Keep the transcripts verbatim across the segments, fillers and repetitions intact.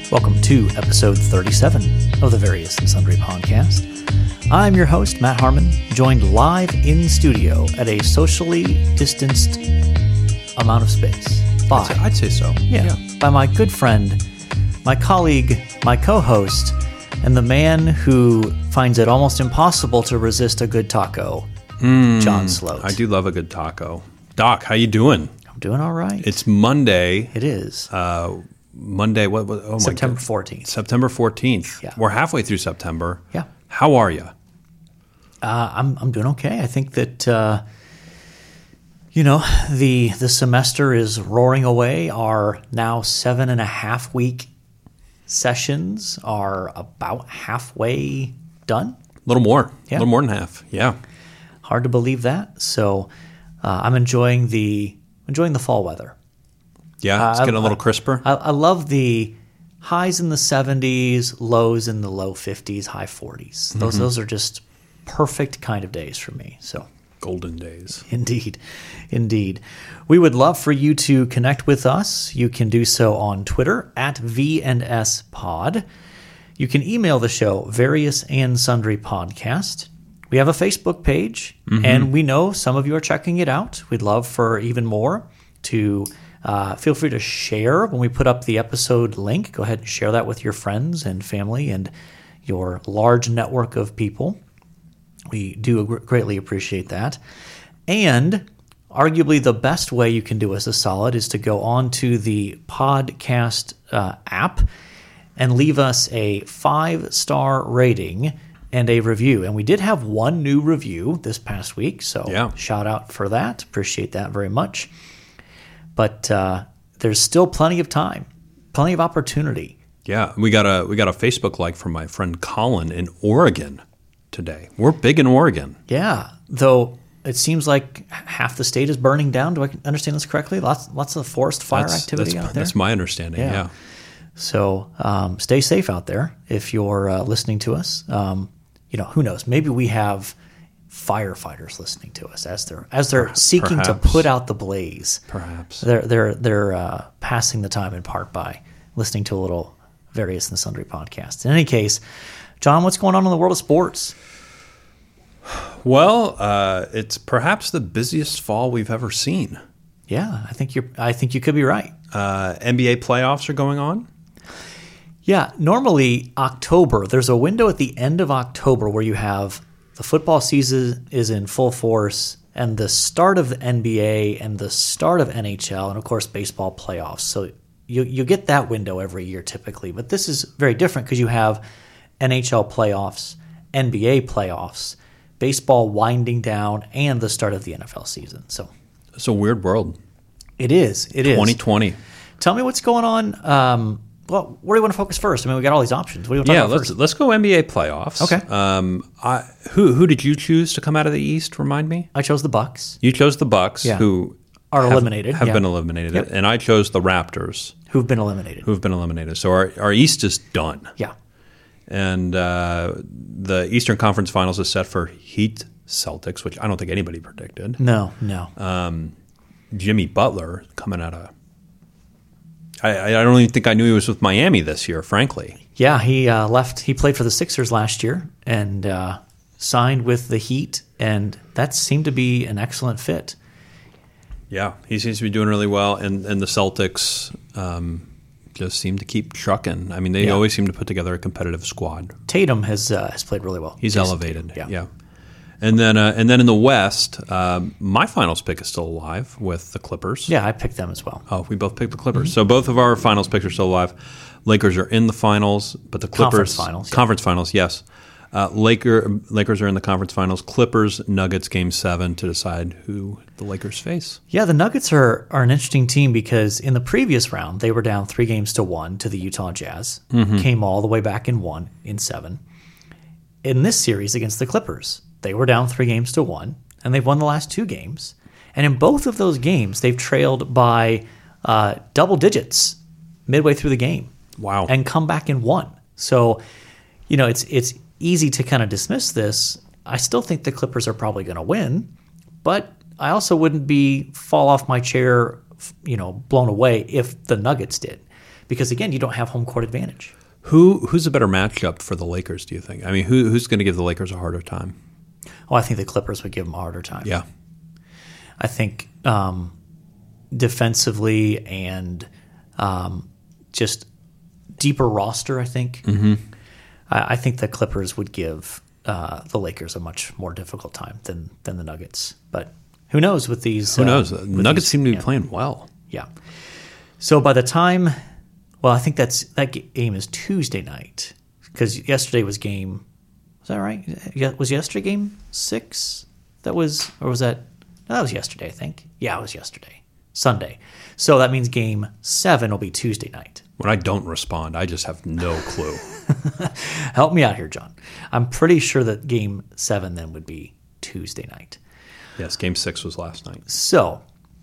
Welcome to episode thirty-seven of the Various and Sundry podcast. I'm your host, Matt Harmon, joined live in studio at a socially distanced amount of space. By, I'd say, I'd say so. Yeah, yeah, by my good friend, my colleague, my co-host, and the man who finds it almost impossible to resist a good taco, mm, John Sloat. I do love a good taco. Doc, how you doing? I'm doing all right. It's Monday. It is. Uh, Monday, what? what oh my September fourteenth. September fourteenth. Yeah. We're halfway through September. Yeah. How are you? Uh, I'm I'm doing okay. I think that uh, you know the the semester is roaring away. Our now seven and a half week sessions are about halfway done. A little more. Yeah. A little more than half. Yeah. Hard to believe that. So uh, I'm enjoying the enjoying the fall weather. Yeah, it's uh, getting I, a little crisper. I, I love the highs in the seventies, lows in the low fifties, high forties. Those mm-hmm. those are just perfect kind of days for me. So golden days. Indeed. Indeed. We would love for you to connect with us. You can do so on Twitter at V and S Pod. You can email the show, Various and Sundry Podcast. We have a Facebook page, mm-hmm. and we know some of you are checking it out. We'd love for even more to uh, feel free to share when we put up the episode link. Go ahead and share that with your friends and family and your large network of people. We do greatly appreciate that. And arguably the best way you can do us a solid is to go on to the podcast uh, app and leave us a five-star rating and a review. And we did have one new review this past week, so yeah. Shout out for that. Appreciate that very much. But uh, there's still plenty of time, plenty of opportunity. Yeah, we got a we got a Facebook like from my friend Colin in Oregon today. We're big in Oregon. Yeah, though it seems like half the state is burning down. Do I understand this correctly? Lots lots of forest fire that's, activity that's, out there? That's my understanding, yeah. yeah. So um, stay safe out there if you're uh, listening to us. Um, you know, who knows? Maybe we have firefighters listening to us as they're as they're Perhaps. seeking to put out the blaze. Perhaps. They're they're they're uh, passing the time in part by listening to a little Various and Sundry podcast. In any case, John, what's going on in the world of sports? Well, uh, it's perhaps the busiest fall we've ever seen. Yeah, I think you're. I think you could be right. Uh, N B A playoffs are going on. Yeah, normally October. There's a window at the end of October where you have the football season is in full force, and the start of the N B A and the start of N H L, and of course baseball playoffs. So you you get that window every year typically, but this is very different because you have N H L playoffs, N B A playoffs, baseball winding down, and the start of the N F L season. So it's a weird world. It is. It is. twenty twenty. Tell me what's going on. Um, well, where do you want to focus first? I mean, we got all these options. What do you want to yeah, talk about let's first? let's go N B A playoffs. Okay. Um, I, who who did you choose to come out of the East? Remind me. I chose the Bucks. You chose the Bucks, Yeah. who Are have, eliminated. Have yeah. been eliminated, Yep. and I chose the Raptors, Who've been eliminated. who've been eliminated. So our our East is done. Yeah. And uh, the Eastern Conference Finals is set for Heat Celtics, which I don't think anybody predicted. No, no. Um, Jimmy Butler coming out of I, I don't even think I knew he was with Miami this year, frankly. Yeah, he uh, left. He played for the Sixers last year and uh, signed with the Heat, and that seemed to be an excellent fit. Yeah, he seems to be doing really well, and, and the Celtics um, just seem to keep trucking. I mean, they Yeah. always seem to put together a competitive squad. Tatum has uh, has played really well. He's Jason elevated, Tatum, yeah. And then, uh, and then in the West, um, my finals pick is still alive with the Clippers. Yeah, I picked them as well. Oh, we both picked the Clippers. Mm-hmm. So both of our finals picks are still alive. Lakers are in the finals, but the Clippers Conference finals. Conference yeah. finals, yes. Uh, Laker Lakers are in the conference finals. Clippers Nuggets game seven to decide who the Lakers face. Yeah, the Nuggets are are an interesting team because in the previous round they were down three games to one to the Utah Jazz. Mm-hmm. Came all the way back and won in seven. In this series against the Clippers, they were down three games to one, and they've won the last two games. And in both of those games, they've trailed by uh, double digits midway through the game. Wow! And come back and won. So, you know, it's it's easy to kind of dismiss this. I still think the Clippers are probably going to win, but I also wouldn't be fall off my chair, you know, blown away if the Nuggets did, because, again, you don't have home court advantage. Who Who's a better matchup for the Lakers, do you think? I mean, who who's going to give the Lakers a harder time? Oh, I think the Clippers would give them a harder time. Yeah. I think um, defensively and um, just deeper roster, I think. Mm-hmm. I, I think the Clippers would give uh, the Lakers a much more difficult time than than the Nuggets. But who knows with these? Who knows? Uh, Nuggets these, seem to be yeah. playing well. Yeah. So by the time, well, I think that's that game is Tuesday night because yesterday was game. Was that right? Yeah, was yesterday game six? That was, or was that? No, that was yesterday. I think. Yeah, it was yesterday. Sunday. So that means game seven will be Tuesday night. When I don't respond, I just have no clue. Help me out here, John. I'm pretty sure that game seven then would be Tuesday night. Yes, game six was last night. So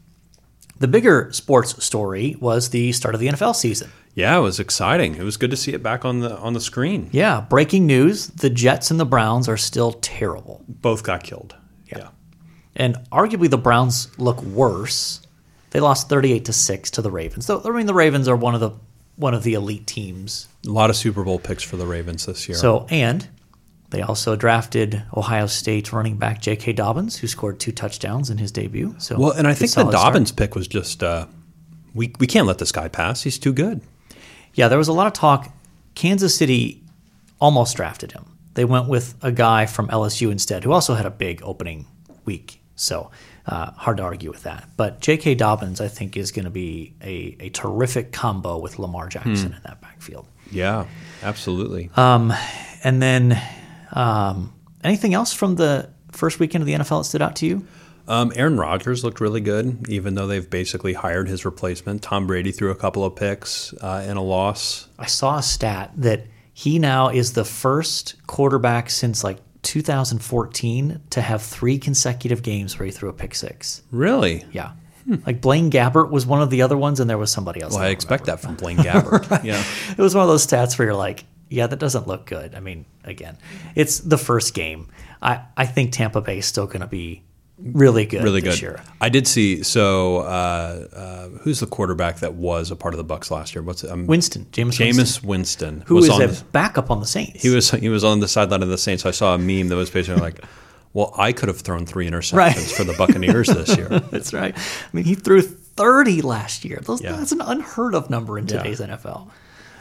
the bigger sports story was the start of the N F L season. Yeah, it was exciting. It was good to see it back on the on the screen. Yeah, breaking news, the Jets and the Browns are still terrible. Both got killed. Yeah. yeah. And arguably the Browns look worse. They lost thirty-eight to six to the Ravens. So, I mean, the Ravens are one of the one of the elite teams. A lot of Super Bowl picks for the Ravens this year. So, and they also drafted Ohio State running back J K. Dobbins, who scored two touchdowns in his debut. So, well, and I think the solid Dobbins start. pick was just uh, we we can't let this guy pass. He's too good. Yeah, there was a lot of talk. Kansas City almost drafted him. They went with a guy from L S U instead, who also had a big opening week. So uh, hard to argue with that. But J K. Dobbins, I think, is going to be a, a terrific combo with Lamar Jackson hmm. in that backfield. Yeah, absolutely. Um, and then um, anything else from the first weekend of the N F L that stood out to you? Um, Aaron Rodgers looked really good, even though they've basically hired his replacement. Tom Brady threw a couple of picks uh, in a loss. I saw a stat that he now is the first quarterback since like two thousand fourteen to have three consecutive games where he threw a pick six. Really? Yeah. Hmm. Like Blaine Gabbert was one of the other ones, and there was somebody else. Well, I, I expect that from Blaine Gabbert. Right. Yeah. It was one of those stats where you're like, yeah, that doesn't look good. I mean, again, it's the first game. I, I think Tampa Bay is still going to be really good really this good. year. I did see. So, uh, uh, who's the quarterback that was a part of the Bucs last year? What's it? Um, Winston, Jameis, Jameis Winston, Winston, who was is on a the, backup on the Saints. He was he was on the sideline of the Saints. I saw a meme that was basically like, "Well, I could have thrown three interceptions Right. for the Buccaneers this year." That's right. I mean, he threw thirty last year. Those, Yeah. That's an unheard of number in today's Yeah. N F L.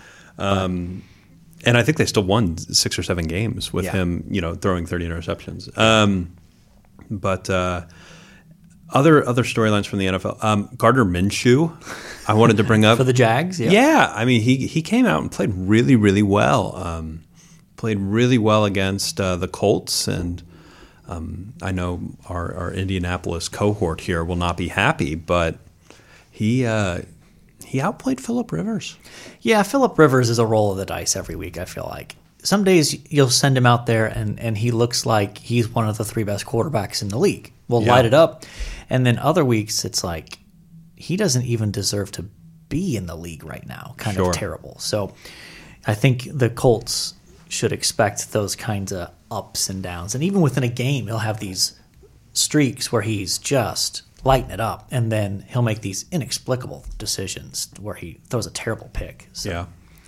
Um, and I think they still won six or seven games with Yeah. him, you know, throwing thirty interceptions. Um, but uh, other other storylines from the N F L, um, Gardner Minshew, I wanted to bring up For the Jags, yeah. Yeah, I mean, he he came out and played really, really well. Um, played really well against uh, the Colts, and um, I know our, our Indianapolis cohort here will not be happy, but he uh, he outplayed Phillip Rivers. Yeah, Phillip Rivers is a roll of the dice every week, I feel like. Some days you'll send him out there and, and he looks like he's one of the three best quarterbacks in the league. We'll Yeah. light it up. And then other weeks it's like he doesn't even deserve to be in the league right now. Kind Sure. of terrible. So I think the Colts should expect those kinds of ups and downs. And even within a game, he'll have these streaks where he's just lighting it up. And then he'll make these inexplicable decisions where he throws a terrible pick. So Yeah.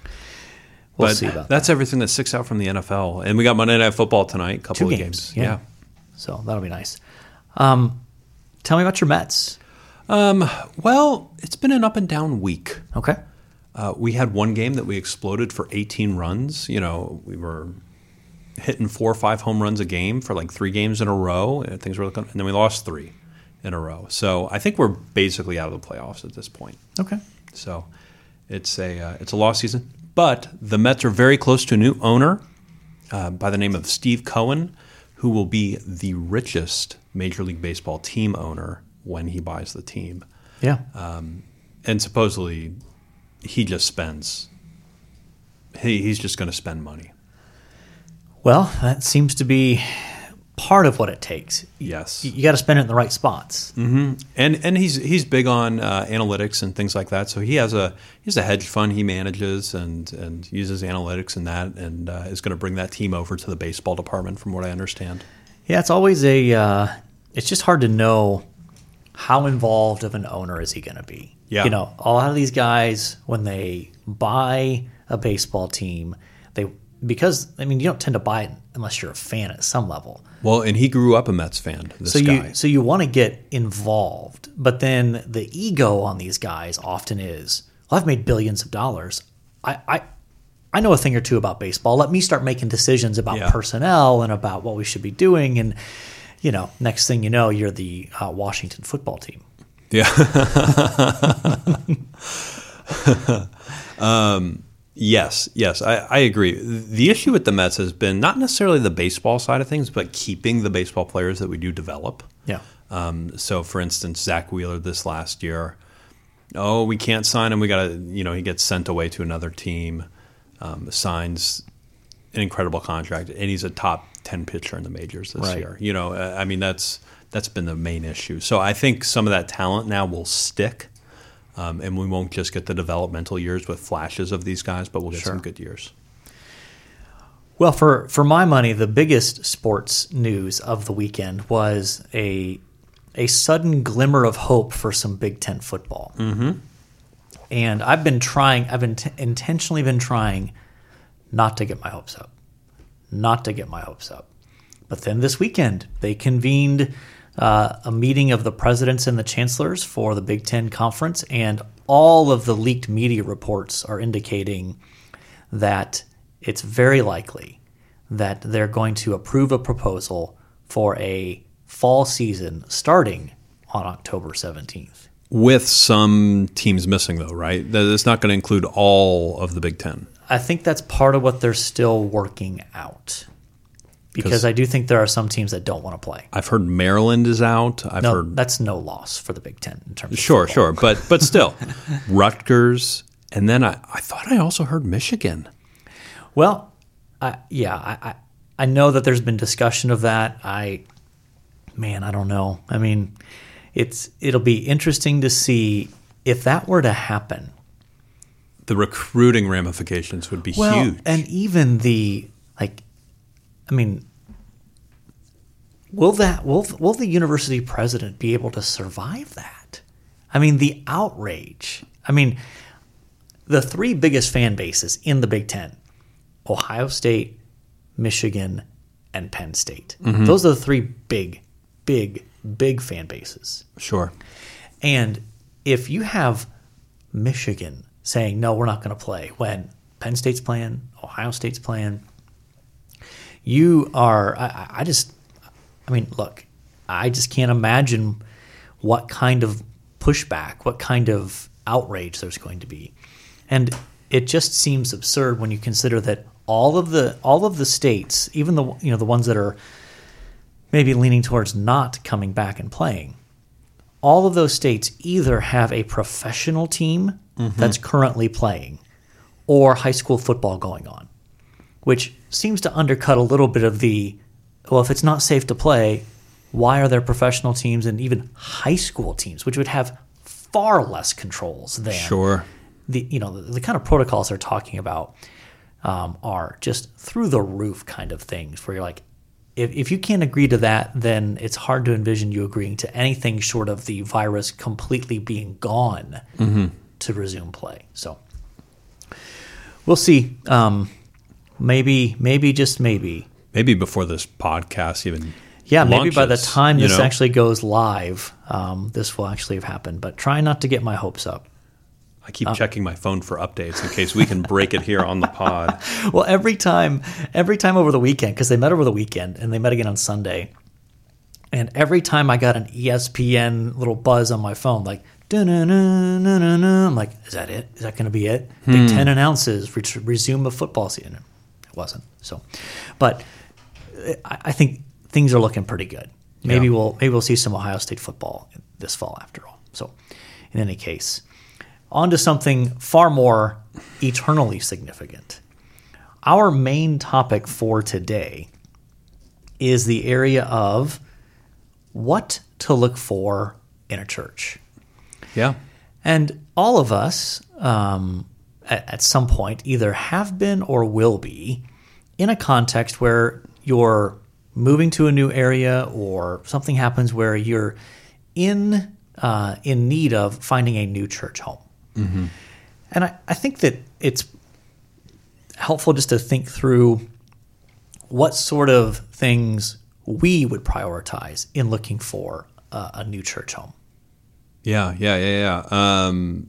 we'll but see about that's everything that sticks out from the N F L. And we got Monday Night Football tonight, a couple Two of games, games. yeah. So that'll be nice. Um, tell me about your Mets. Um, well, it's been an up and down week. Okay. Uh, we had one game that we exploded for eighteen runs. You know, we were hitting four or five home runs a game for like three games in a row. And things were looking, and then we lost three in a row. So I think we're basically out of the playoffs at this point. Okay. So it's a uh, it's a lost season. But the Mets are very close to a new owner uh, by the name of Steve Cohen, who will be the richest Major League Baseball team owner when he buys the team. Yeah. Um, and supposedly he just spends, he, he's just going to spend money. Well, that seems to be part of what it takes. Yes. You, you got to spend it in the right spots. Mm-hmm. And and he's he's big on uh, analytics and things like that. So he has a he has a hedge fund he manages and, and uses analytics in that, and uh, is going to bring that team over to the baseball department, from what I understand. Yeah, it's always a. Uh, it's just hard to know how involved of an owner is he going to be. Yeah. You know, a lot of these guys, when they buy a baseball team, they because, I mean, you don't tend to buy it unless you're a fan at some level. Well, and he grew up a Mets fan, this so guy. You, so you want to get involved. But then the ego on these guys often is, well, I've made billions of dollars. I, I, I know a thing or two about baseball. Let me start making decisions about Yeah. personnel and about what we should be doing. And, you know, next thing you know, you're the uh, Washington football team. Yeah. um, yes, yes, I, I agree. The issue with the Mets has been not necessarily the baseball side of things, but keeping the baseball players that we do develop. Yeah. Um, so, for instance, Zach Wheeler this last year, oh, we can't sign him. We got to, you know, he gets sent away to another team, um, signs an incredible contract, and he's a top ten pitcher in the majors this Right. year. You know, I mean, that's that's been the main issue. So I think some of that talent now will stick, um, and we won't just get the developmental years with flashes of these guys, but we'll get Sure. some good years. Well, for, for my money, the biggest sports news of the weekend was a a sudden glimmer of hope for some Big Ten football. Mm-hmm. And I've been trying, I've been t- intentionally been trying not to get my hopes up, not to get my hopes up. But then this weekend, they convened uh, a meeting of the presidents and the chancellors for the Big Ten Conference, and all of the leaked media reports are indicating that it's very likely that they're going to approve a proposal for a fall season starting on October seventeenth. With some teams missing, though, right? That- It's not going to include all of the Big Ten. I think that's part of what they're still working out. Because I do think there are some teams that don't want to play. I've heard Maryland is out. I've No, heard that's no loss for the Big Ten in terms of Sure, football. sure. But but still, Rutgers. And then I, I thought I also heard Michigan. Well, I, yeah, I, I I know that there's been discussion of that. I, man, I don't know. I mean, it's it'll be interesting to see if that were to happen. The recruiting ramifications would be Well, huge. and even the like, I mean, will that will will the university president be able to survive that? I mean, the outrage. I mean, the three biggest fan bases in the Big Ten: Ohio State, Michigan, and Penn State. Mm-hmm. Those are the three big, big, big fan bases. Sure. And if you have Michigan saying, no, we're not going to play, when Penn State's playing, Ohio State's playing, you are, I, I just, I mean, look, I just can't imagine what kind of pushback, what kind of outrage there's going to be. And it just seems absurd when you consider that all of the all of the states, even the you know the ones that are maybe leaning towards not coming back and playing, all of those states either have a professional team mm-hmm. that's currently playing or high school football going on, which seems to undercut a little bit of the, well, if it's not safe to play, why are there professional teams and even high school teams, which would have far less controls than Sure. the you know the, the kind of protocols they're talking about um, are just through the roof kind of things where you're like, if if you can't agree to that, then it's hard to envision you agreeing to anything short of the virus completely being gone mm-hmm. to resume play. So we'll see. Um, maybe, maybe just maybe. Maybe before this podcast even Yeah, maybe by the launches, time you this know? actually goes live, um, this will actually have happened. But try not to get my hopes up. I keep checking my phone for updates in case we can break it here on the pod. Well, every time, every time over the weekend, because they met over the weekend and they met again on Sunday, and every time I got an E S P N little buzz on my phone, like, da-na-na-na-na-na, I'm like, is that it? Is that going to be it? Hmm. Big Ten announces re- resume the football season. It wasn't. So, but I, I think things are looking pretty good. Maybe Yeah. we'll maybe we'll see some Ohio State football this fall after all. So, in any case. On to something far more eternally significant. Our main topic for today is the area of what to look for in a church. Yeah. And all of us, um, at, at some point, either have been or will be in a context where you're moving to a new area or something happens where you're in uh, in need of finding a new church home. Mm-hmm. And I, I think that it's helpful just to think through what sort of things we would prioritize in looking for uh, a new church home. Yeah, yeah, yeah, yeah. Um,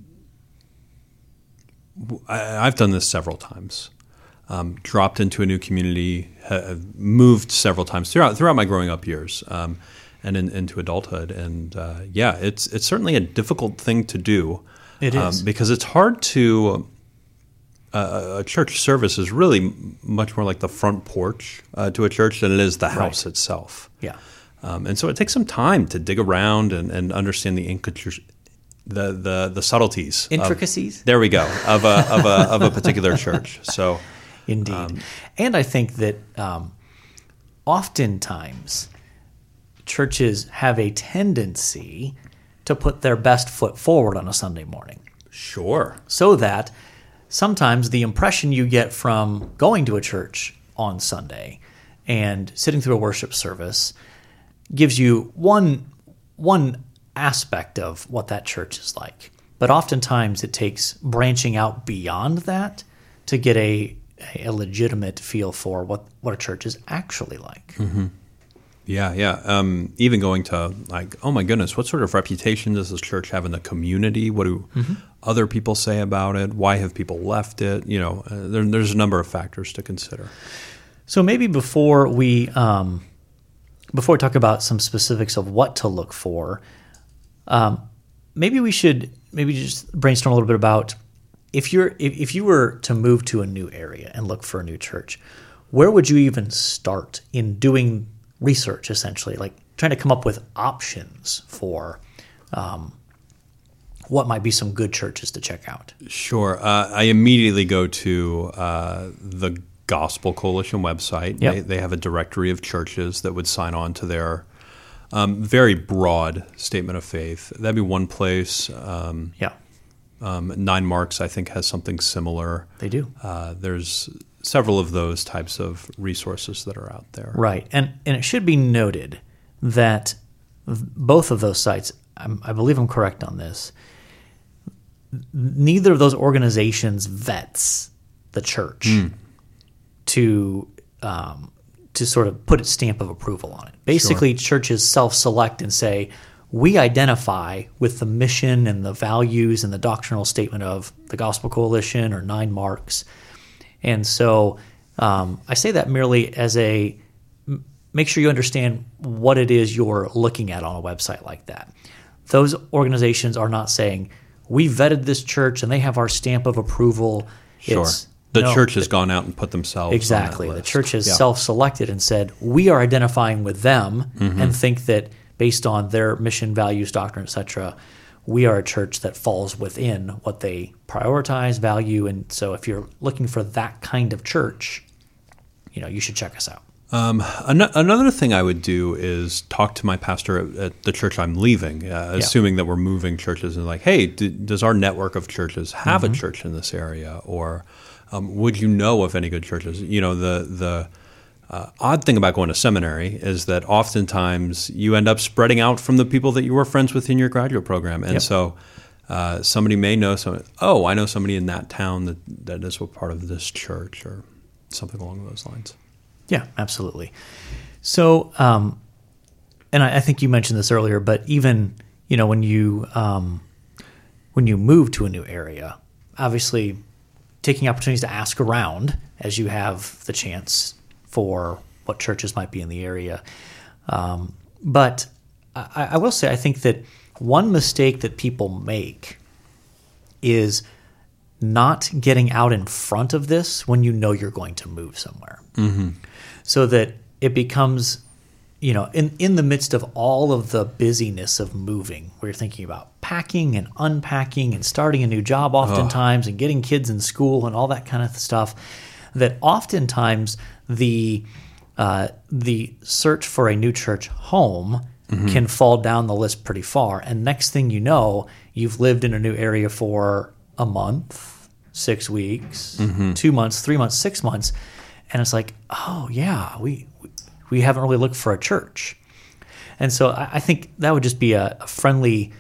I, I've done this several times. Um, dropped into a new community, have moved several times throughout throughout my growing up years, um, and in, into adulthood. And uh, yeah, it's it's certainly a difficult thing to do. It is um, because it's hard to. Uh, a church service is really much more like the front porch uh, to a church than it is the house right. itself. Yeah. Um, and so it takes some time to dig around and, and understand the, incont- the the the subtleties, intricacies. Of, there we go of a of a of a particular church. So, indeed, um, and I think that um, oftentimes churches have a tendency to put their best foot forward on a Sunday morning. Sure. So that sometimes the impression you get from going to a church on Sunday and sitting through a worship service gives you one one aspect of what that church is like. But oftentimes it takes branching out beyond that to get a a legitimate feel for what, what a church is actually like. Mm-hmm. Yeah, yeah. Um, even going to like, oh my goodness, what sort of reputation does this church have in the community? What do mm-hmm. other people say about it? Why have people left it? You know, uh, there, there's a number of factors to consider. So maybe before we um, before we talk about some specifics of what to look for, um, maybe we should maybe just brainstorm a little bit about if you're if, if you were to move to a new area and look for a new church, where would you even start in doing research, essentially, like trying to come up with options for um, what might be some good churches to check out? Sure. Uh, I immediately go to uh, the Gospel Coalition website. Yep. They, they have a directory of churches that would sign on to their um, very broad statement of faith. That'd be one place. Um, yeah. Um, Nine Marks, I think, has something similar. They do. Uh, there's several of those types of resources that are out there. Right. And and it should be noted that both of those sites, I'm, I believe I'm correct on this, neither of those organizations vets the church mm. to um, to sort of put its stamp of approval on it. Basically, sure. churches self-select and say, we identify with the mission and the values and the doctrinal statement of the Gospel Coalition or Nine Marks. And so um, I say that merely as a make sure you understand what it is you're looking at on a website like that. Those organizations are not saying, we vetted this church and they have our stamp of approval. Sure. It's, the no, church has the, gone out and put themselves exactly. on that The list. church has yeah. self-selected and said, we are identifying with them mm-hmm. and think that based on their mission, values, doctrine, et cetera, we are a church that falls within what they prioritize, value, and so if you're looking for that kind of church, you know, you should check us out. Um, an- another thing I would do is talk to my pastor at, at the church I'm leaving, uh, yeah. assuming that we're moving churches, and like, hey, do, does our network of churches have mm-hmm. a church in this area, or um, would you know of any good churches? You know, the the Uh, odd thing about going to seminary is that oftentimes you end up spreading out from the people that you were friends with in your graduate program. And yep. so uh, somebody may know someone, oh, I know somebody in that town that, that is a part of this church or something along those lines. Yeah, absolutely. So, um, and I, I think you mentioned this earlier, but even, you know, when you, um, when you move to a new area, obviously taking opportunities to ask around as you have the chance for what churches might be in the area. Um, but I, I will say, I think that one mistake that people make is not getting out in front of this when you know you're going to move somewhere. Mm-hmm. So that it becomes, you know, in, in the midst of all of the busyness of moving, where you're thinking about packing and unpacking and starting a new job oftentimes oh. and getting kids in school and all that kind of stuff, that oftentimes the uh, the search for a new church home mm-hmm. can fall down the list pretty far. And next thing you know, you've lived in a new area for a month, six weeks, mm-hmm. two months, three months, six months. And it's like, oh, yeah, we we haven't really looked for a church. And so I, I think that would just be a, a friendly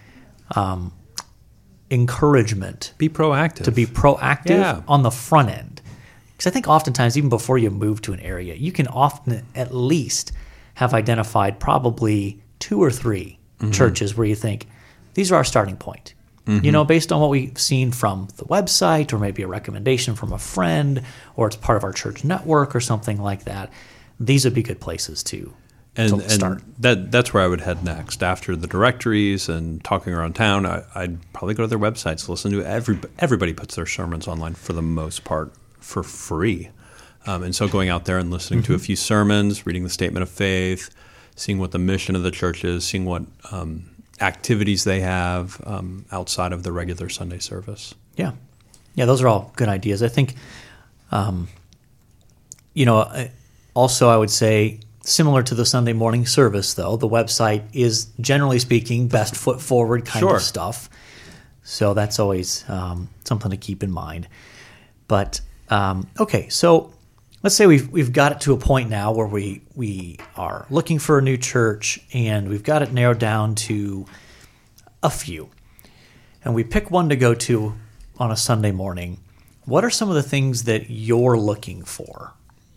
um, encouragement Be proactive. to be proactive Yeah. on the front end. Because I think oftentimes, even before you move to an area, you can often at least have identified probably two or three mm-hmm. churches where you think, these are our starting point. Mm-hmm. You know, based on what we've seen from the website or maybe a recommendation from a friend or it's part of our church network or something like that, these would be good places to, and, to and start. That, that's where I would head next. After the directories and talking around town, I, I'd probably go to their websites, listen to every, everybody puts their sermons online for the most part for free. Um, and so going out there and listening mm-hmm. to a few sermons, reading the statement of faith, seeing what the mission of the church is, seeing what um, activities they have um, outside of the regular Sunday service. Yeah. Yeah, those are all good ideas. I think, um, you know, also I would say similar to the Sunday morning service, though, the website is, generally speaking, best foot forward kind sure. of stuff. So that's always um, something to keep in mind. But, um, okay, so let's say we've we've got it to a point now where we we are looking for a new church and we've got it narrowed down to a few. And we pick one to go to on a Sunday morning. What are some of the things that you're looking for?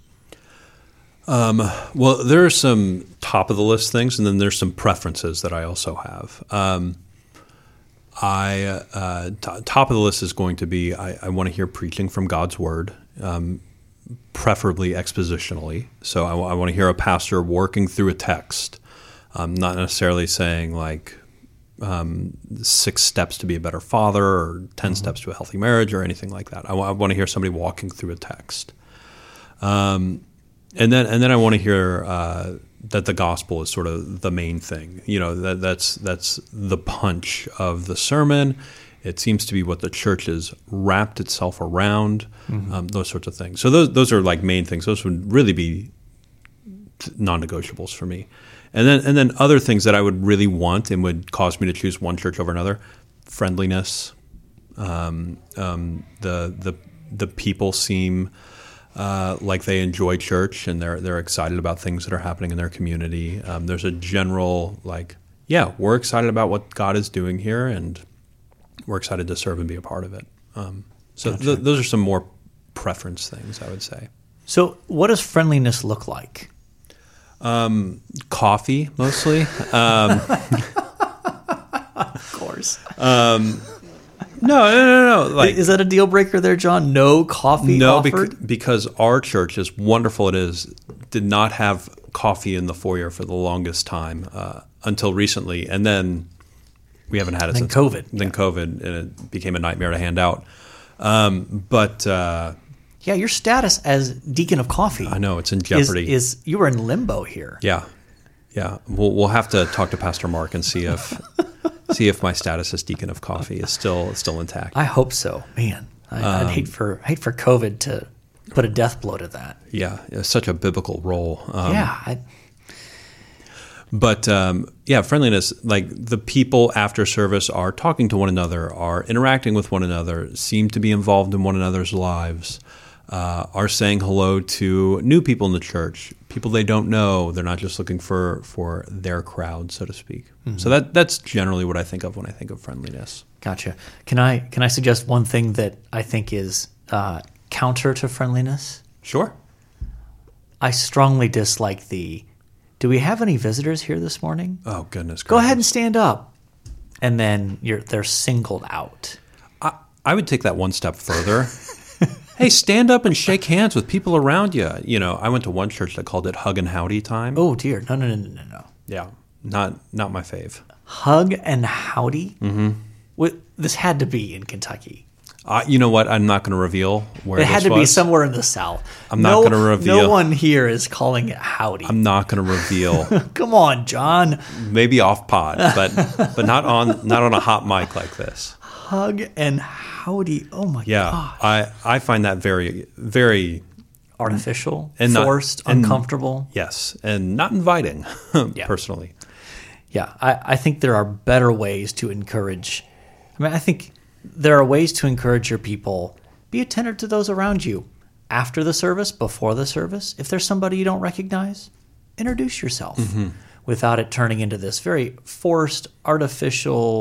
Um, well, there are some top of the list things, and then there's some preferences that I also have. Um, I uh, t- top of the list is going to be I, I want to hear preaching from God's Word. Um, preferably expositionally. So I, w- I want to hear a pastor working through a text, um, not necessarily saying like um, six steps to be a better father or ten mm-hmm. steps to a healthy marriage or anything like that. I, w- I want to hear somebody walking through a text. Um, and then and then I want to hear uh, that the gospel is sort of the main thing. You know, that that's that's the punch of the sermon. It seems to be what the church has wrapped itself around, mm-hmm. um, those sorts of things. So those those are like main things. Those would really be non-negotiables for me. And then and then other things that I would really want and would cause me to choose one church over another: friendliness. Um, um, the the the people seem uh, like they enjoy church and they're they're excited about things that are happening in their community. Um, there's a general like, yeah, we're excited about what God is doing here and we're excited to serve and be a part of it. Um, so Gotcha. th- those are some more preference things, I would say. So what does friendliness look like? Um, coffee, mostly. Um, of course. Um, no, no, no, no. Like, is that a deal breaker there, John? No coffee no, offered? bec- because our church, as wonderful it is, did not have coffee in the foyer for the longest time uh, until recently. And then we haven't had it then since COVID. Then yeah. COVID, and it became a nightmare to hand out. Um, but uh, yeah, your status as deacon of coffee, I know it's in jeopardy. Is, is you were in limbo here? Yeah, yeah. We'll we'll have to talk to Pastor Mark and see if see if my status as deacon of coffee is still still intact. I hope so, man. I, Um, I'd hate for hate for COVID to put a death blow to that. Yeah, it's such a biblical role. Um, yeah. I, But um, yeah, friendliness, like the people after service are talking to one another, are interacting with one another, seem to be involved in one another's lives, uh, are saying hello to new people in the church, people they don't know. They're not just looking for, for their crowd, so to speak. Mm-hmm. So that that's generally what I think of when I think of friendliness. Gotcha. Can I can I suggest one thing that I think is uh, counter to friendliness? Sure. I strongly dislike the, do we have any visitors here this morning? Oh, goodness. Go ahead and stand up. And then you're they're singled out. I, I would take that one step further. Hey, stand up and shake hands with people around you. You know, I went to one church that called it hug and howdy time. Oh, dear. No, no, no, no, no. Yeah, not not my fave. Hug and howdy? Mm-hmm. What, this had to be in Kentucky. Uh, you know what? I'm not going to reveal where it this had to was. be somewhere in the South. I'm not no, going to reveal. No one here is calling it howdy. I'm not going to reveal. Come on, John. Maybe off pod, but but not on not on a hot mic like this. Hug and howdy. Oh my yeah, gosh. I I find that very very artificial, and forced, not, and, uncomfortable. Yes, and not inviting. yeah. Personally. Yeah, I, I think there are better ways to encourage. I mean, I think there are ways to encourage your people. Be attentive to those around you. After the service, before the service, if there's somebody you don't recognize, introduce yourself mm-hmm. without it turning into this very forced, artificial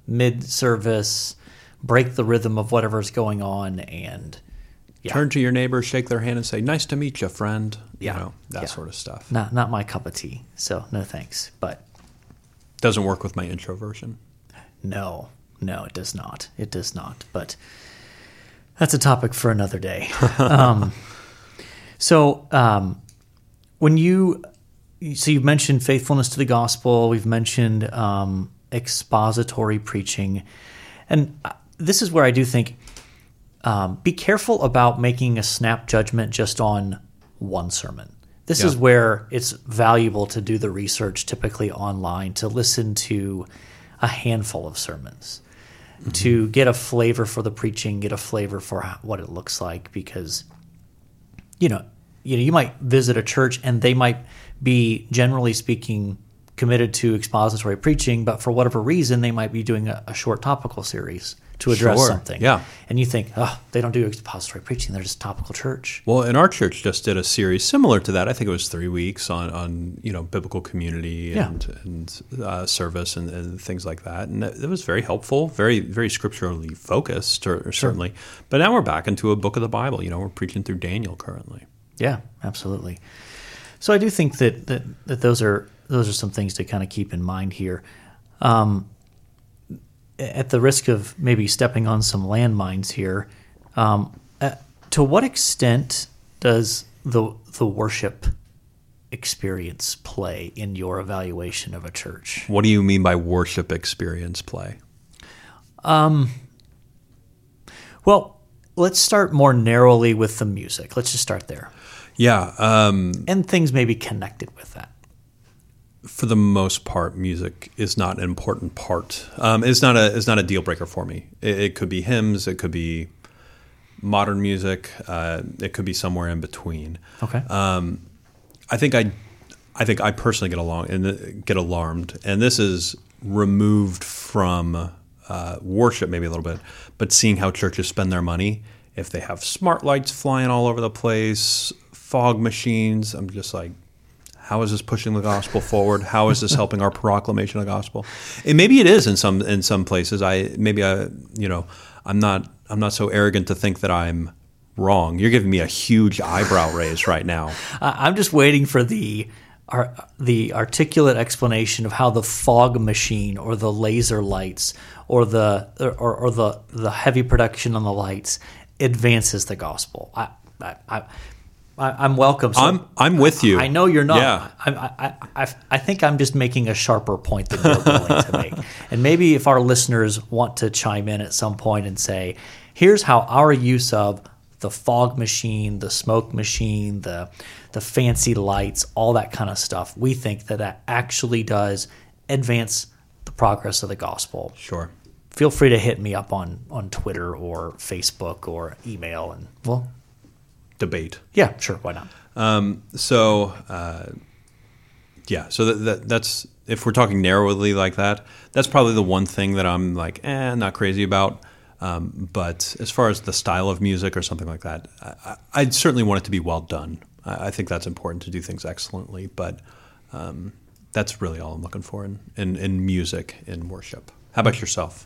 mid-service, break the rhythm of whatever's going on, and yeah. Turn to your neighbor, shake their hand, and say, "Nice to meet you, friend." Yeah. You know, that Yeah. sort of stuff. Not not my cup of tea, so no thanks. But Doesn't work with my introversion. no, no, it does not. It does not. But that's a topic for another day. um, so um, when you, so you've mentioned faithfulness to the gospel. We've mentioned um, expository preaching. And this is where I do think, um, be careful about making a snap judgment just on one sermon. This Yeah. is where it's valuable to do the research, typically online, to listen to a handful of sermons, mm-hmm. to get a flavor for the preaching, get a flavor for how, what it looks like, because, you know, you know, you might visit a church and they might be, generally speaking, committed to expository preaching, but for whatever reason, they might be doing a, a short topical series to address Sure. something. Yeah. And you think, oh, they don't do expository preaching, they're just topical church. Well, and our church just did a series similar to that. I think it was three weeks on, on you know, biblical community and, Yeah. and uh, service and, and things like that. And it was very helpful, very, very scripturally focused, or, or certainly. But now we're back into a book of the Bible. You know, we're preaching through Daniel currently. Yeah, absolutely. So I do think that that, that those are those are some things to kind of keep in mind here. Um, at the risk of maybe stepping on some landmines here, um, uh, to what extent does the the worship experience play in your evaluation of a church? What do you mean by worship experience play? Well, let's start more narrowly with the music. Let's just start there. Yeah. Um, And things maybe connected with that. for the most part, music is not an important part. Um, it's not a it's not a deal breaker for me. It, it could be hymns, it could be modern music, uh, it could be somewhere in between. Okay. Um, I think I, I think I personally get along and get alarmed, and this is removed from uh, worship maybe a little bit, but seeing how churches spend their money. If they have smart lights flying all over the place, fog machines, I'm just like, how is this pushing the gospel forward? How is this helping our proclamation of the gospel? And maybe it is in some in some places. I maybe I you know I'm not I'm not so arrogant to think that I'm wrong. You're giving me a huge eyebrow raise right now. I- I'm just waiting for the ar- the articulate explanation of how the fog machine or the laser lights or the or, or the the heavy production on the lights advances the gospel. I I, I I- I'm welcome. So I'm I'm with you. I know you're not. Yeah. I, I, I, I think I'm just making a sharper point than you're willing to make. And maybe if our listeners want to chime in at some point and say, here's how our use of the fog machine, the smoke machine, the the fancy lights, all that kind of stuff, we think that that actually does advance the progress of the gospel. Sure. Feel free to hit me up on, on Twitter or Facebook or email, and well, Debate. yeah, sure, why not? Um, so, uh, yeah, so that, that, that's, if we're talking narrowly like that, that's probably the one thing that I'm like, eh, not crazy about. Um, but as far as the style of music or something like that, I, I'd certainly want it to be well done. I, I think that's important to do things excellently, but um, that's really all I'm looking for in, in, in music, in worship. How about yourself?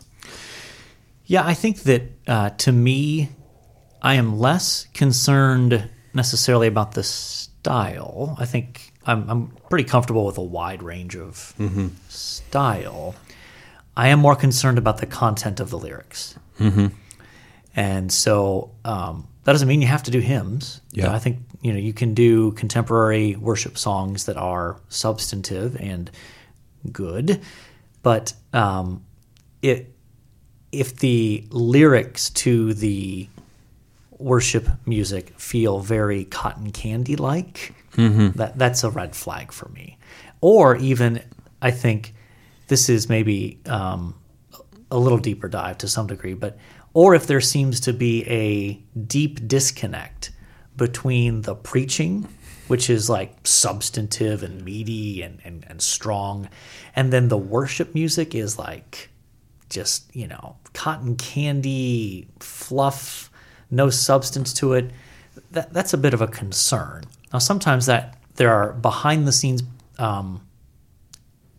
Yeah, I think that uh, to me, I am less concerned necessarily about the style. I think I'm, I'm pretty comfortable with a wide range of Mm-hmm. style. I am more concerned about the content of the lyrics. Mm-hmm. And so um, that doesn't mean you have to do hymns. Yeah. I think you know you can do contemporary worship songs that are substantive and good, but um, it if the lyrics to the worship music feel very cotton candy like, mm-hmm. that that's a red flag for me. Or even, I think this is maybe um, a little deeper dive to some degree, but or if there seems to be a deep disconnect between the preaching, which is like substantive and meaty and, and, and strong, and then the worship music is like just, you know, cotton candy, fluff, no substance to it. That that's a bit of a concern. Now, sometimes that there are behind the scenes um,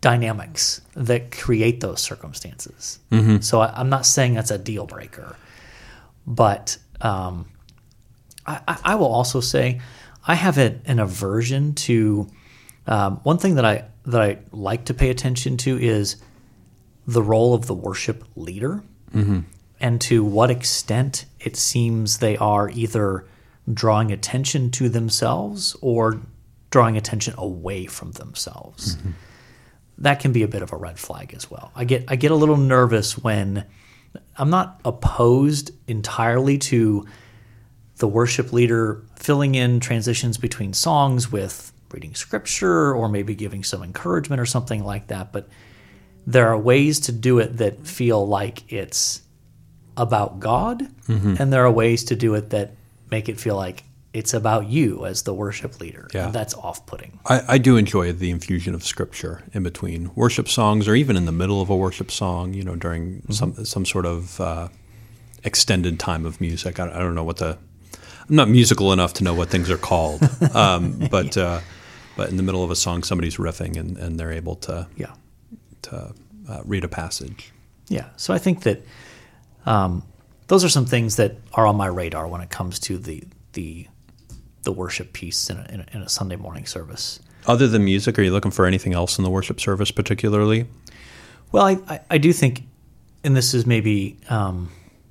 dynamics that create those circumstances. Mm-hmm. So I, I'm not saying that's a deal breaker, but um, I, I will also say I have a, an aversion to um, one thing that I that I like to pay attention to is the role of the worship leader, mm-hmm. and to what extent it seems they are either drawing attention to themselves or drawing attention away from themselves. Mm-hmm. That can be a bit of a red flag as well. I get I get a little nervous when I'm not opposed entirely to the worship leader filling in transitions between songs with reading scripture or maybe giving some encouragement or something like that, but there are ways to do it that feel like it's about God, mm-hmm. and there are ways to do it that make it feel like it's about you as the worship leader. Yeah. And that's off-putting. I, I do enjoy the infusion of scripture in between worship songs, or even in the middle of a worship song, you know, during mm-hmm. some some sort of uh, extended time of music. I, I don't know what the – I'm not musical enough to know what things are called, um, but uh, but in the middle of a song, somebody's riffing and, and they're able to, yeah. to uh, read a passage. Yeah, so I think that um, those are some things that are on my radar when it comes to the the – the worship piece in a, in, a, in a Sunday morning service. Other than music, are you looking for anything else in the worship service particularly? Well, I, I, I do think, and this is maybe, um,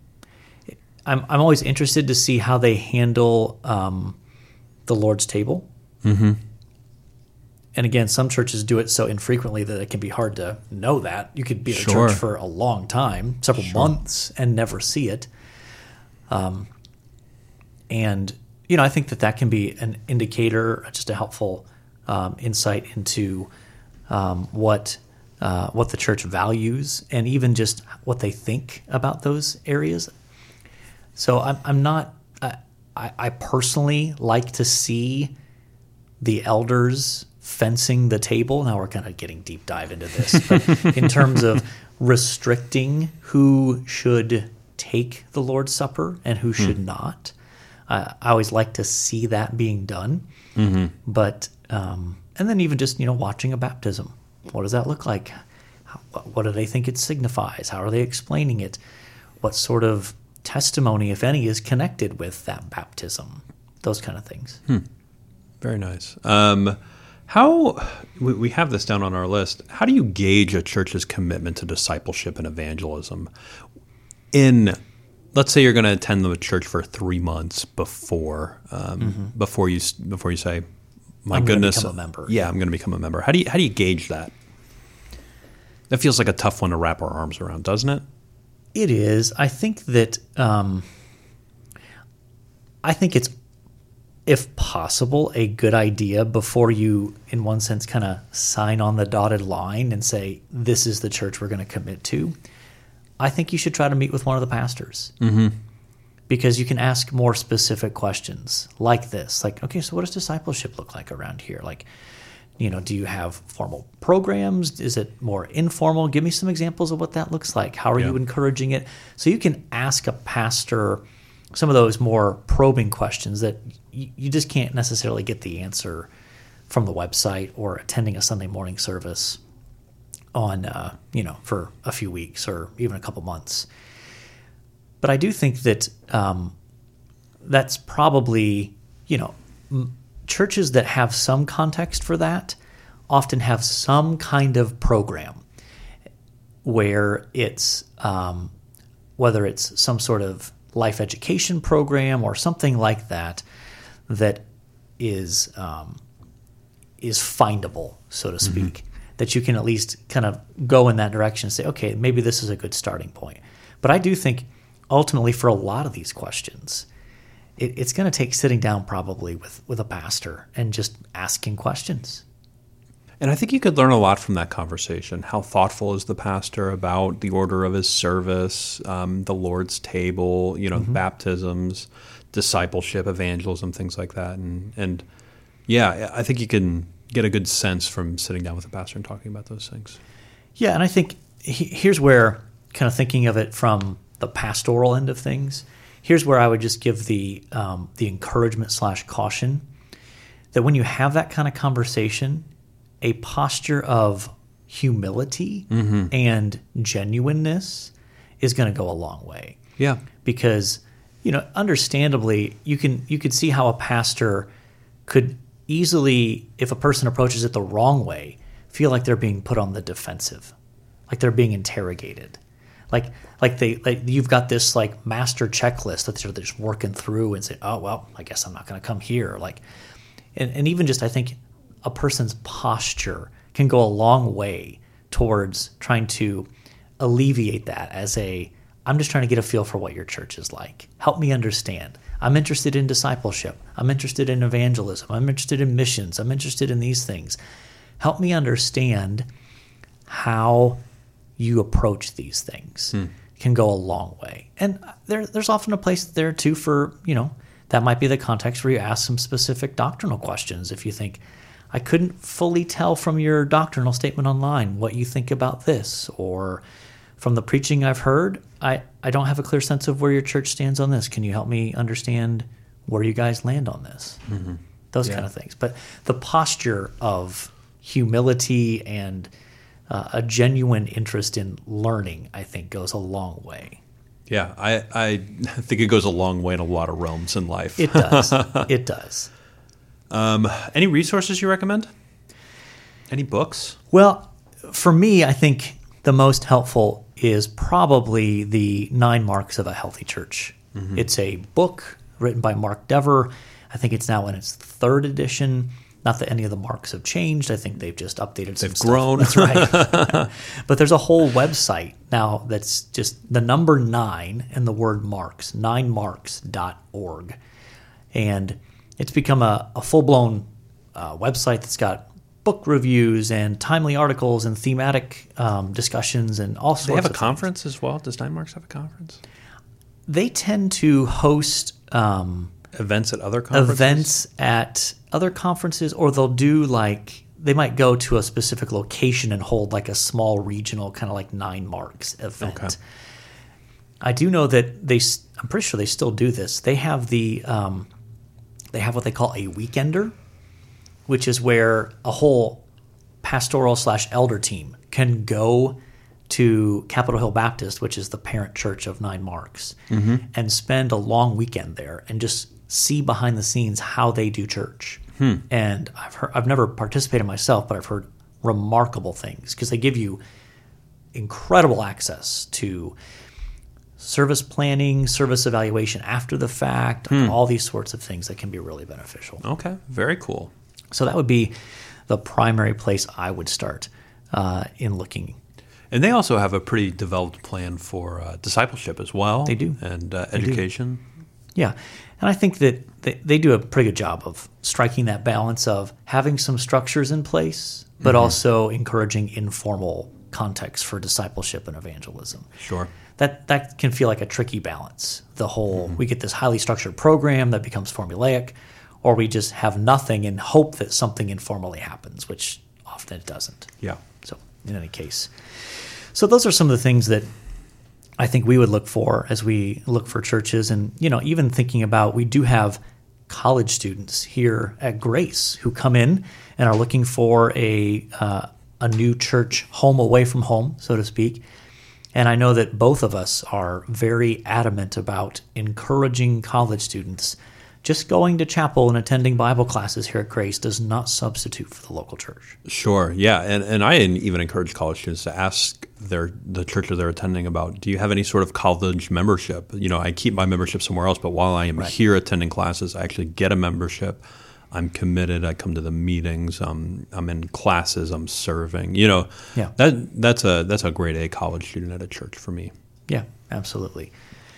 I'm I'm always interested to see how they handle um, the Lord's table. Mm-hmm. And again, some churches do it so infrequently that it can be hard to know that. You could be at Sure. a church for a long time, several Sure. months, and never see it. Um, and You know, I think that that can be an indicator, just a helpful um, insight into um, what uh, what the church values, and even just what they think about those areas. So I'm, I'm not. I, I personally like to see the elders fencing the table. Now we're kind of getting deep dive into this, but in terms of restricting who should take the Lord's Supper and who should hmm. not. Uh, I always like to see that being done, mm-hmm. but um, and then even just you know watching a baptism, what does that look like? How, what do they think it signifies? How are they explaining it? What sort of testimony, if any, is connected with that baptism? Those kind of things. Hmm. Very nice. Um, how we, we have this down on our list. How do you gauge a church's commitment to discipleship and evangelism? In Let's say you're going to attend the church for three months before um, mm-hmm. before you before you say, "My I'm goodness, become a member." Yeah, I'm going to become a member." How do you how do you gauge that? That feels like a tough one to wrap our arms around, doesn't it? It is. I think that um, I think it's, if possible, a good idea before you, in one sense, kind of sign on the dotted line and say, "This is the church we're going to commit to." I think you should try to meet with one of the pastors, mm-hmm. because you can ask more specific questions like this. Like, okay, so what does discipleship look like around here? Like, you know, do you have formal programs? Is it more informal? Give me some examples of what that looks like. How are yeah. you encouraging it? So you can ask a pastor some of those more probing questions that you, you just can't necessarily get the answer from the website or attending a Sunday morning service on, uh, you know, for a few weeks or even a couple months. But I do think that um, that's probably, you know, m- churches that have some context for that often have some kind of program where it's, um, whether it's some sort of life education program or something like that, that is um, is findable, so to speak. Mm-hmm. That you can at least kind of go in that direction and say, okay, maybe this is a good starting point. But I do think ultimately for a lot of these questions, it, it's going to take sitting down probably with, with a pastor and just asking questions. And I think you could learn a lot from that conversation. How thoughtful is the pastor about the order of his service, um, the Lord's table, you know, mm-hmm. baptisms, discipleship, evangelism, things like that. And, and yeah, I think you can get a good sense from sitting down with a pastor and talking about those things. Yeah, and I think he, here's where, kind of thinking of it from the pastoral end of things, here's where I would just give the um, the encouragement slash caution that when you have that kind of conversation, a posture of humility Mm-hmm. and genuineness is going to go a long way. Yeah. Because, you know, understandably, you can you could see how a pastor could easily, if a person approaches it the wrong way, feel like they're being put on the defensive, like they're being interrogated, like like they like you've got this like master checklist that they're just working through and say, oh well, I guess I'm not going to come here. Like, and, and even just I think a person's posture can go a long way towards trying to alleviate that as a, I'm just trying to get a feel for what your church is like. Help me understand. I'm interested in discipleship. I'm interested in evangelism. I'm interested in missions. I'm interested in these things. Help me understand how you approach these things. Hmm. Can go a long way. And there, there's often a place there too for, you know, that might be the context where you ask some specific doctrinal questions. If you think, I couldn't fully tell from your doctrinal statement online what you think about this, or from the preaching I've heard, I, I don't have a clear sense of where your church stands on this. Can you help me understand where you guys land on this? Mm-hmm. Those yeah. kind of things. But the posture of humility and uh, a genuine interest in learning, I think, goes a long way. Yeah, I, I think it goes a long way in a lot of realms in life. It does. It does. Um, any resources you recommend? Any books? Well, for me, I think the most helpful is probably the Nine Marks of a Healthy Church. Mm-hmm. It's a book written by Mark Dever. I think it's now in its third edition. Not that any of the marks have changed. I think they've just updated some they've stuff. grown. That's right. But there's a whole website now that's just the number nine and the word marks, nine marks dot org. And it's become a, a full-blown uh, website that's got book reviews and timely articles and thematic um, discussions and all sorts of things. They have a conference as well? Does Nine Marks have a conference? They tend to host um, events at other conferences? Events at other conferences, or they'll do like, they might go to a specific location and hold like a small regional kind of like Nine Marks event. Okay. I do know that they, I'm pretty sure they still do this. They have the, um, they have what they call a weekender, which is where a whole pastoral slash elder team can go to Capitol Hill Baptist, which is the parent church of Nine Marks, mm-hmm. and spend a long weekend there and just see behind the scenes how they do church. Hmm. And I've heard, I've never participated myself, but I've heard remarkable things because they give you incredible access to service planning, service evaluation after the fact, hmm. all these sorts of things that can be really beneficial. Okay, very cool. So that would be the primary place I would start uh, in looking. And they also have a pretty developed plan for uh, discipleship as well. They do. And uh, education. Yeah. And I think that they, they do a pretty good job of striking that balance of having some structures in place, but mm-hmm. also encouraging informal context for discipleship and evangelism. Sure. That that can feel like a tricky balance. The whole, mm-hmm. we get this highly structured program that becomes formulaic, or we just have nothing and hope that something informally happens, which often it doesn't. Yeah. So in any case. So those are some of the things that I think we would look for as we look for churches. And, you know, even thinking about, we do have college students here at Grace who come in and are looking for a uh, a new church home away from home, so to speak. And I know that both of us are very adamant about encouraging college students. Just going to chapel and attending Bible classes here at Grace does not substitute for the local church. Sure, yeah, and and I even encourage college students to ask their the church that they're attending about, do you have any sort of college membership? You know, I keep my membership somewhere else, but while I am right. here attending classes, I actually get a membership. I'm committed. I come to the meetings. Um, I'm in classes. I'm serving. You know, yeah. that that's a that's a grade A college student at a church for me. Yeah, absolutely.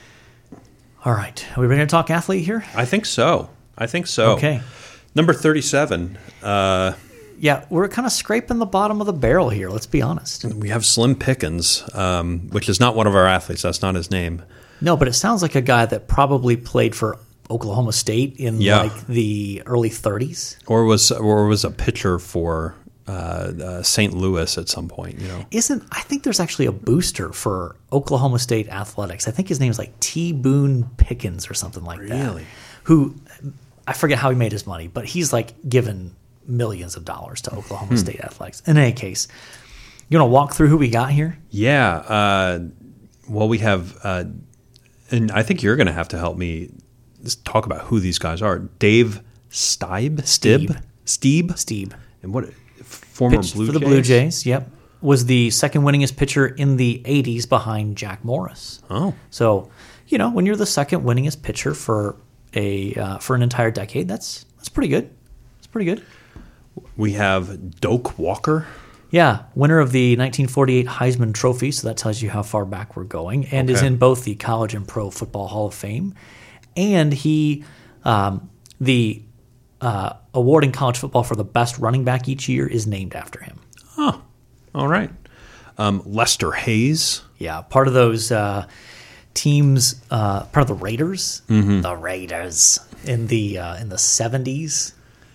All right. Are we ready to talk athlete here? I think so. I think so. Okay. Number thirty-seven. Uh, yeah, we're kind of scraping the bottom of the barrel here, let's be honest. We have Slim Pickens, um, which is not one of our athletes. That's not his name. No, but it sounds like a guy that probably played for Oklahoma State in yeah. like the early thirties. Or was or was a pitcher for uh, uh, Saint Louis at some point, you know. Isn't I think there's actually a booster for Oklahoma State athletics. I think his name is like T. Boone Pickens or something like really? that. Really? Who, I forget how he made his money, but he's like given millions of dollars to Oklahoma hmm. State athletics. In any case, You want to walk through who we got here? Yeah. Uh, well, we have, uh, and I think you're going to have to help me just talk about who these guys are. Dave Stieb? Stib? Stieb? Stieb. And what, former Pitched Blue for the Jays? Blue Jays, yep. Was the second winningest pitcher in the eighties behind Jack Morris. Oh. So, you know, when you're the second winningest pitcher for a uh, for an entire decade, that's that's pretty good. It's pretty good. We have Doak Walker. Yeah, winner of the nineteen forty-eight Heisman Trophy, so that tells you how far back we're going, and is Okay. in both the College and Pro Football Hall of Fame. And he, um, the uh, award in college football for the best running back each year is named after him. Oh, all right. Um, Lester Hayes. Yeah, part of those uh, teams, uh, part of the Raiders, the Raiders in the uh, in the seventies,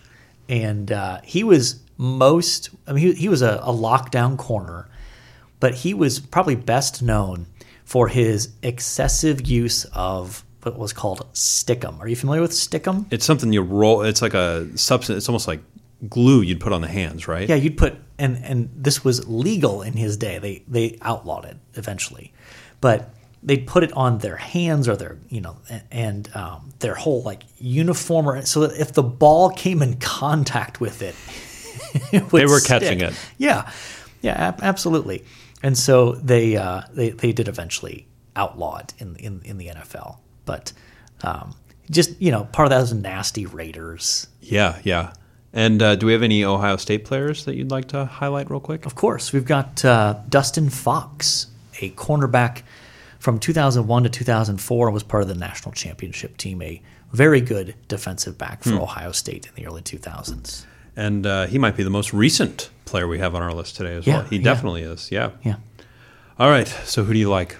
and uh, he was most. I mean, he, he was a, a lockdown corner, but he was probably best known for his excessive use of what was called stickum. Are you familiar with stickum? It's something you roll. It's like a substance. It's almost like glue you'd put on the hands, right? Yeah, you'd put and and this was legal in his day. They they outlawed it eventually, but they'd put it on their hands or their you know and, and um, their whole like uniform, or, so that if the ball came in contact with it, it would They were stick. catching it. Yeah, yeah, ab- absolutely. And so they uh, they they did eventually outlaw it in in in the N F L, but um, just you know part of that was nasty Raiders. Yeah, yeah. And uh, do we have any Ohio State players that you'd like to highlight real quick? Of course, we've got uh, Dustin Fox, a cornerback from two thousand one to two thousand four, and was part of the national championship team, a very good defensive back for Ohio State in the early two thousands. And uh, he might be the most recent player we have on our list today as Yeah, well. He yeah. definitely is, yeah. Yeah. All right, so who do you like?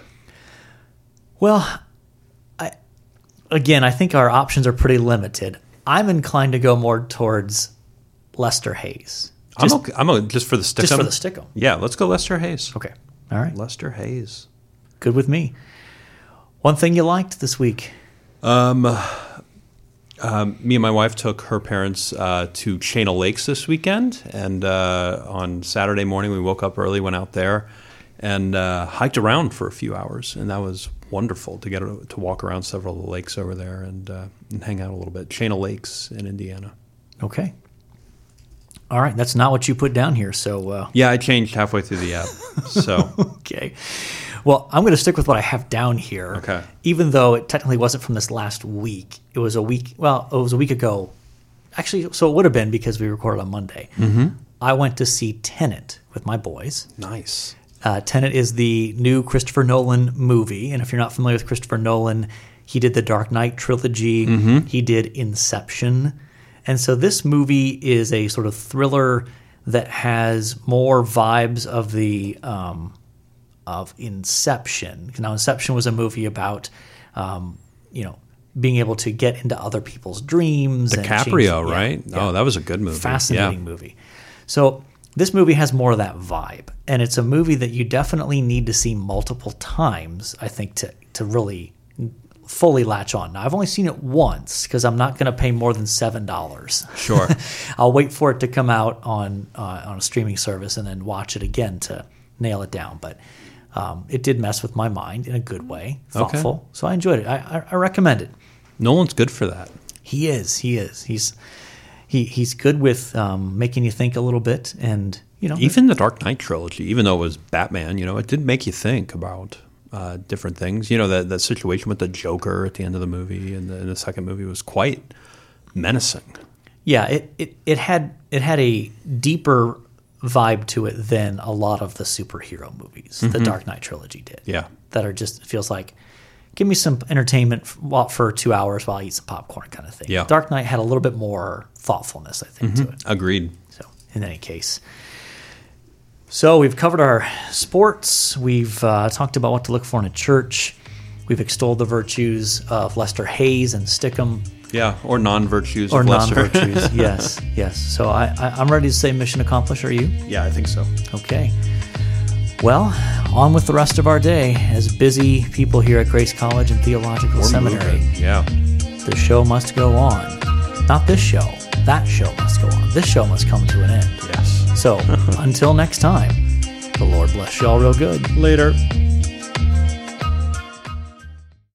Well, I, again, I think our options are pretty limited. I'm inclined to go more towards Lester Hayes. Just, I'm okay. I'm okay, just for the stick. just for the stickum. Yeah, let's go Lester Hayes. Okay. All right. Lester Hayes. Good with me. One thing you liked this week? Um, um, me and my wife took her parents uh, to Chain of Lakes this weekend, and uh, on Saturday morning we woke up early, went out there, and uh, hiked around for a few hours, and that was wonderful to get to walk around several of the lakes over there and, uh, and hang out a little bit. Chain of Lakes in Indiana. Okay. All right. That's not what you put down here, so... Uh, Yeah, I changed halfway through the app, so... Okay. Well, I'm going to stick with what I have down here. Okay. Even though it technically wasn't from this last week. It was a week, well, it was a week ago. Actually, so it would have been because we recorded on Monday. Mm-hmm. I went to see Tenet with my boys. Nice. Uh, Tenet is the new Christopher Nolan movie. And if you're not familiar with Christopher Nolan, he did the Dark Knight trilogy. Mm-hmm. He did Inception. And so this movie is a sort of thriller that has more vibes of the... Um, of Inception. Now, Inception was a movie about, um, you know, being able to get into other people's dreams. DiCaprio, and change, yeah, right? yeah. Oh, that was a good movie. Fascinating Yeah. movie. So this movie has more of that vibe, and it's a movie that you definitely need to see multiple times, I think, to to really fully latch on. Now, I've only seen it once because I'm not going to pay more than seven dollars. Sure. I'll wait for it to come out on uh, on a streaming service and then watch it again to nail it down. But um, it did mess with my mind in a good way, thoughtful. Okay. So I enjoyed it. I, I, I recommend it. Nolan's good for that. He is. He is. He's he he's good with um, making you think a little bit, and you know, Even the Dark Knight trilogy, even though it was Batman, you know, it did make you think about uh, different things. You know, that, that situation with the Joker at the end of the movie and the, and the second movie was quite menacing. yeah, it, it it had it had a deeper vibe to it than a lot of the superhero movies. The Dark Knight trilogy did. Yeah. that are just, it feels like, give me some entertainment for, for two hours while I eat some popcorn kind of thing. Yeah. Dark Knight had a little bit more thoughtfulness, I think, to it. Agreed. So, in any case. So, we've covered our sports. We've uh, talked about what to look for in a church. We've extolled the virtues of Lester Hayes and Stickum. Yeah, or non-virtues Or of Lester. non-virtues, yes, yes. So, I, I, I'm ready to say mission accomplished. Are you? Yeah, I think so. Okay. Well, on with the rest of our day as busy people here at Grace College and Theological We're Seminary. moving. Yeah. The show must go on. Not this show. That show must go on. This show must come to an end. Yes. So, until next time, The Lord bless y'all real good. Later.